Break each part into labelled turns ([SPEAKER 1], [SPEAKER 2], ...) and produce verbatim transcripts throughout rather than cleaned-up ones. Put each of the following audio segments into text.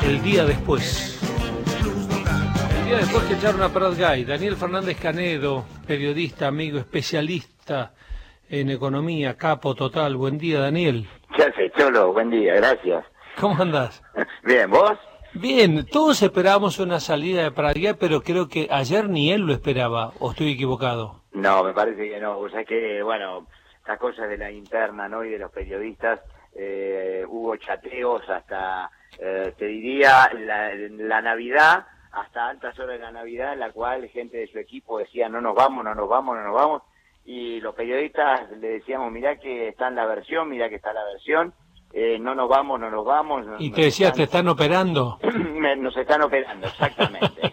[SPEAKER 1] El día después. El día después que echaron a Prat-Gay, Daniel Fernández Canedo, periodista, amigo, especialista en economía, capo total. Buen día, Daniel.
[SPEAKER 2] ¿Qué haces, Cholo? Buen día, gracias.
[SPEAKER 1] ¿Cómo andás?
[SPEAKER 2] Bien, ¿vos?
[SPEAKER 1] Bien, todos esperábamos una salida de Prat-Gay, pero creo que ayer ni él lo esperaba, ¿o estoy equivocado?
[SPEAKER 2] No, me parece que no. O sea que, bueno, estas cosas de la interna, ¿no? Y de los periodistas, eh, hubo chateos hasta, eh, te diría, la, la Navidad, hasta altas horas de la Navidad, en la cual gente de su equipo decía, no nos vamos, no nos vamos, no nos vamos. Y los periodistas le decíamos, mirá que está en la versión, mirá que está la versión. Eh, no nos vamos, no nos vamos.
[SPEAKER 1] Y te decías, ¿te están operando?
[SPEAKER 2] Nos están operando, exactamente.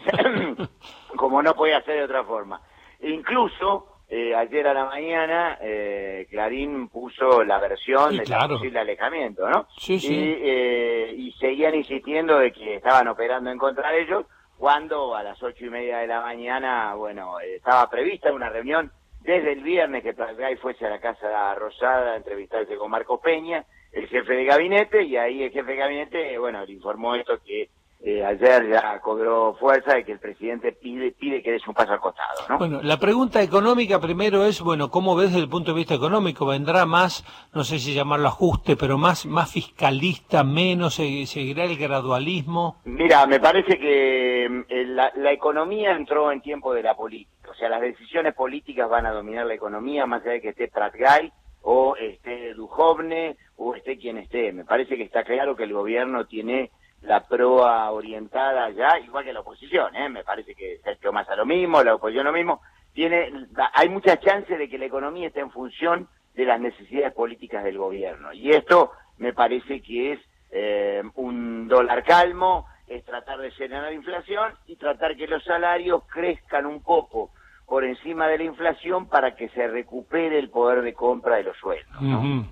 [SPEAKER 2] Como no podía ser de otra forma. Incluso, eh, ayer a la mañana, eh, Clarín puso la versión
[SPEAKER 1] sí,
[SPEAKER 2] de
[SPEAKER 1] claro.
[SPEAKER 2] posible alejamiento, ¿no?
[SPEAKER 1] Sí, sí.
[SPEAKER 2] Y, eh, y seguían insistiendo de que estaban operando en contra de ellos, cuando a las ocho y media de la mañana, bueno, eh, estaba prevista una reunión desde el viernes que Prat-Gay fuese a la Casa Rosada a entrevistarse con Marcos Peña, el jefe de gabinete, y ahí el jefe de gabinete, bueno, le informó esto que eh, ayer ya cobró fuerza de que el presidente pide pide que des un paso al costado, ¿no?
[SPEAKER 1] Bueno, la pregunta económica primero es, bueno, ¿cómo ves desde el punto de vista económico? ¿Vendrá más, no sé si llamarlo ajuste, pero más más fiscalista, menos, seguirá el gradualismo?
[SPEAKER 2] Mira, me parece que eh, la, la economía entró en tiempo de la política, o sea, las decisiones políticas van a dominar la economía, más allá de que esté Prat-Gay, o esté Duhovne, o esté quien esté. Me parece que está claro que el gobierno tiene la proa orientada ya, igual que la oposición, ¿eh? Me parece que Sergio Massa lo mismo, la oposición lo mismo. Tiene, hay muchas chances de que la economía esté en función de las necesidades políticas del gobierno. Y esto me parece que es eh, un dólar calmo, es tratar de frenar la inflación y tratar que los salarios crezcan un poco por encima de la inflación para que se recupere el poder de compra de los sueldos, ¿no?
[SPEAKER 1] Uh-huh.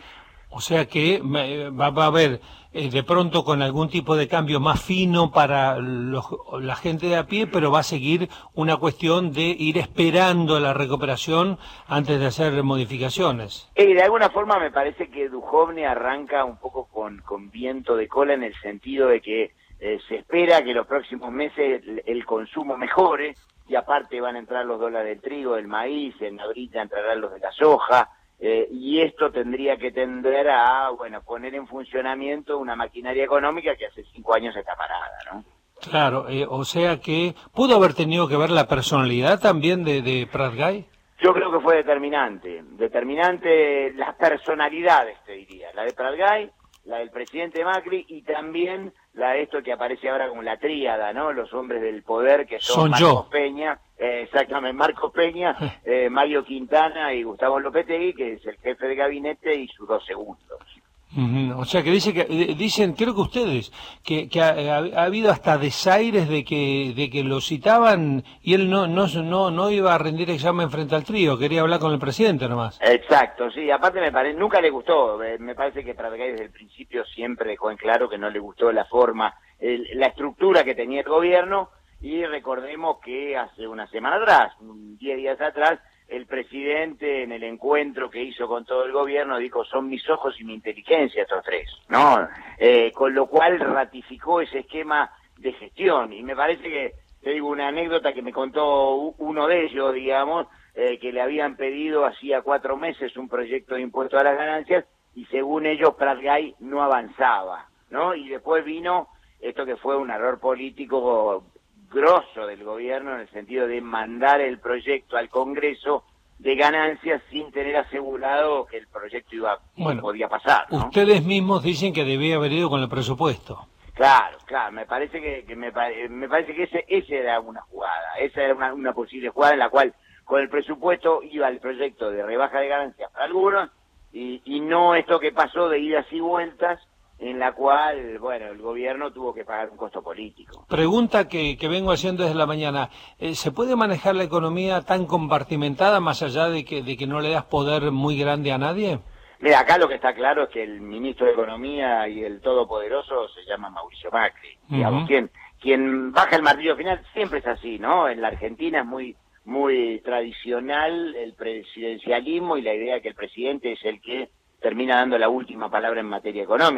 [SPEAKER 1] O sea que va, va a haber eh, de pronto con algún tipo de cambio más fino para los, la gente de a pie, pero va a seguir una cuestión de ir esperando la recuperación antes de hacer modificaciones.
[SPEAKER 2] Eh, de alguna forma me parece que Duhovne arranca un poco con, con viento de cola, en el sentido de que eh, se espera que los próximos meses el, el consumo mejore, y aparte van a entrar los dólares del trigo, del maíz, en abril entrarán los de la soja. Eh, y esto tendría que tender a, bueno, poner en funcionamiento una maquinaria económica que hace cinco años está parada, ¿no?
[SPEAKER 1] Claro, eh, o sea que, ¿pudo haber tenido que ver la personalidad también de, de Prat-Gay?
[SPEAKER 2] Yo creo que fue determinante, determinante las personalidades, te diría, la de Prat-Gay, la del presidente Macri, y también la de esto que aparece ahora como la tríada, ¿no? Los hombres del poder, que son,
[SPEAKER 1] son
[SPEAKER 2] Marcos
[SPEAKER 1] yo.
[SPEAKER 2] Peña, eh, exactamente, Marcos Peña, eh, Mario Quintana y Gustavo Lopetegui, que es el jefe de gabinete, y sus dos segundos.
[SPEAKER 1] Uh-huh. O sea que dice que dicen, creo que ustedes, que, que ha, ha, ha habido hasta desaires de que de que lo citaban y él no no no no iba a rendir examen frente al trío, quería hablar con el presidente nomás.
[SPEAKER 2] Exacto, sí, aparte me parece, nunca le gustó, me parece que Prat-Gay desde el principio siempre dejó en claro que no le gustó la forma, el, la estructura que tenía el gobierno, y recordemos que hace una semana atrás, diez días atrás, el presidente en el encuentro que hizo con todo el gobierno dijo, son mis ojos y mi inteligencia estos tres, ¿no? Eh, con lo cual ratificó ese esquema de gestión, y me parece que, te digo una anécdota que me contó uno de ellos, digamos, eh, que le habían pedido hacía cuatro meses un proyecto de impuesto a las ganancias, y según ellos Prat-Gay no avanzaba, ¿no? Y después vino esto que fue un error político grosso del gobierno, en el sentido de mandar el proyecto al Congreso de ganancias sin tener asegurado que el proyecto iba
[SPEAKER 1] bueno,
[SPEAKER 2] podía pasar, ¿no?
[SPEAKER 1] Ustedes mismos dicen que debía haber ido con el presupuesto.
[SPEAKER 2] Claro, claro, me parece que, que me, me parece que ese ese era una jugada, esa era una, una posible jugada en la cual con el presupuesto iba el proyecto de rebaja de ganancias para algunos, y, y no esto que pasó de idas y vueltas, en la cual, bueno, el gobierno tuvo que pagar un costo político.
[SPEAKER 1] Pregunta que, que vengo haciendo desde la mañana. Eh, ¿Se puede manejar la economía tan compartimentada, más allá de que, de que no le das poder muy grande a nadie?
[SPEAKER 2] Mira, acá lo que está claro es que el ministro de Economía y el todopoderoso se llama Mauricio Macri. Uh-huh. Digamos, quien, quien baja el martillo final siempre es así, ¿no? En la Argentina es muy, muy tradicional el presidencialismo y la idea de que el presidente es el que termina dando la última palabra en materia económica.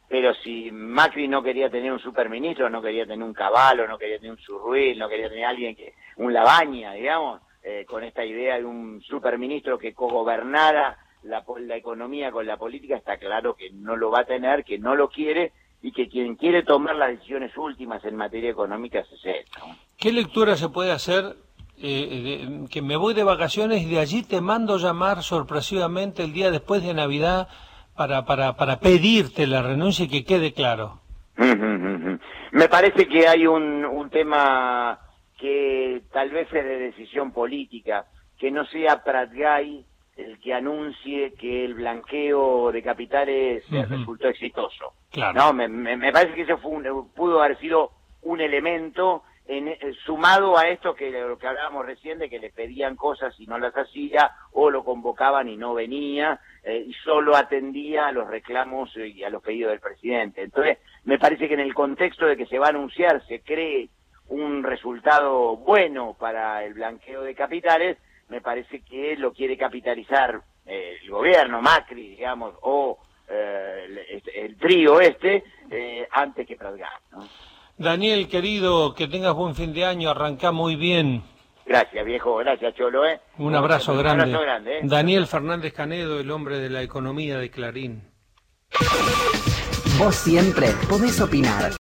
[SPEAKER 2] pero si Macri no quería tener un superministro, no quería tener un Cavallo, no quería tener un Surruel, no quería tener alguien que, un Labaña, digamos, eh, con esta idea de un superministro que cogobernara la, la economía con la política, está claro que no lo va a tener, que no lo quiere, y que quien quiere tomar las decisiones últimas en materia económica es él, ¿no?
[SPEAKER 1] ¿Qué lectura se puede hacer? Eh, de, que me voy de vacaciones y de allí te mando llamar sorpresivamente el día después de Navidad para, para, para pedirte la renuncia y que quede claro.
[SPEAKER 2] Me parece que hay un, un tema que tal vez es de decisión política, que no sea Pratgay el que anuncie que el blanqueo de capitales uh-huh. resultó exitoso.
[SPEAKER 1] Claro.
[SPEAKER 2] No, me, me, me parece que eso fue un, pudo haber sido un elemento en, eh, sumado a esto que lo que hablábamos recién, de que le pedían cosas y no las hacía, o lo convocaban y no venía, eh, y solo atendía a los reclamos y a los pedidos del presidente. Entonces, me parece que en el contexto de que se va a anunciar, se cree un resultado bueno para el blanqueo de capitales, me parece que lo quiere capitalizar eh, el gobierno, Macri, digamos, o eh, el, el trío este, eh, antes que Pratgay, ¿no?
[SPEAKER 1] Daniel, querido, que tengas buen fin de año, arrancá muy bien.
[SPEAKER 2] Gracias, viejo, gracias, Cholo, ¿eh?
[SPEAKER 1] Un abrazo un grande.
[SPEAKER 2] abrazo grande, ¿eh?
[SPEAKER 1] Daniel Fernández Canedo, el hombre de la economía de Clarín.
[SPEAKER 3] Vos siempre podés opinar.